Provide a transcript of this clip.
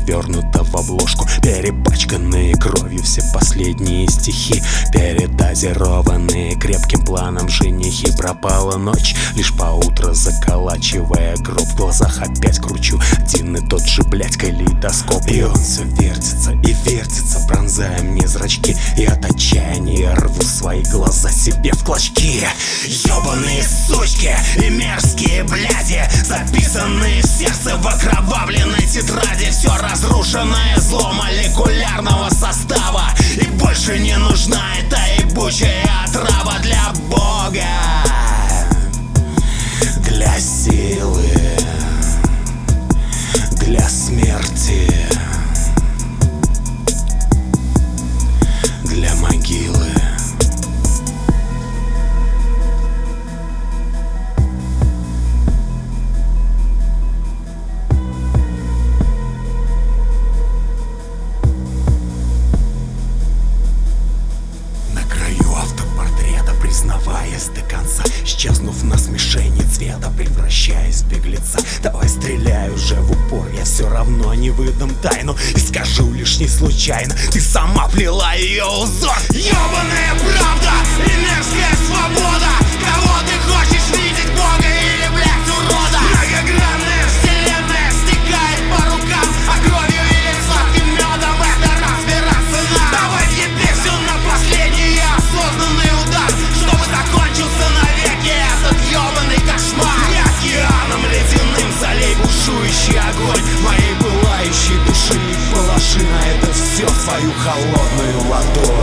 завернута в обложку, перепачканные кровью все последние стихи, передозированные крепким планом женихи. Пропала ночь, лишь поутро заколачивая гроб. В глазах опять кручу один и тот же, блять, калейдоскоп. И он все вертится и вертится, пронзая мне зрачки, и от отчаяния рву свои глаза себе в клочки. Ёбаные сучки и мерзкие бляди, записанные в сердце в окровавленной тетради. Все разрушенное зло молекулярного состава, и больше не нужна эта ебучая отрава для Бога, для силы, для смерти, для могилы. Признаваясь до конца, исчезнув на смешении цвета, превращаясь в беглеца. Давай стреляй уже в упор, я все равно не выдам тайну и скажу лишь не случайно: ты сама плела ее узор. Ёбаная правда и мерзкая свобода. Кого ты хочешь видеть, Бога или, блядь, урода? Многогранная вселенная стекает по рукам, а кровью или сладким медом это разбираться нам. Давай ебе все на последний осознанный удар, чтобы закончился навеки этот ёбаный кошмар. Не океаном ледяным залей бушующий огонь моей пылающей души, и положи на это все свою холодную ладонь.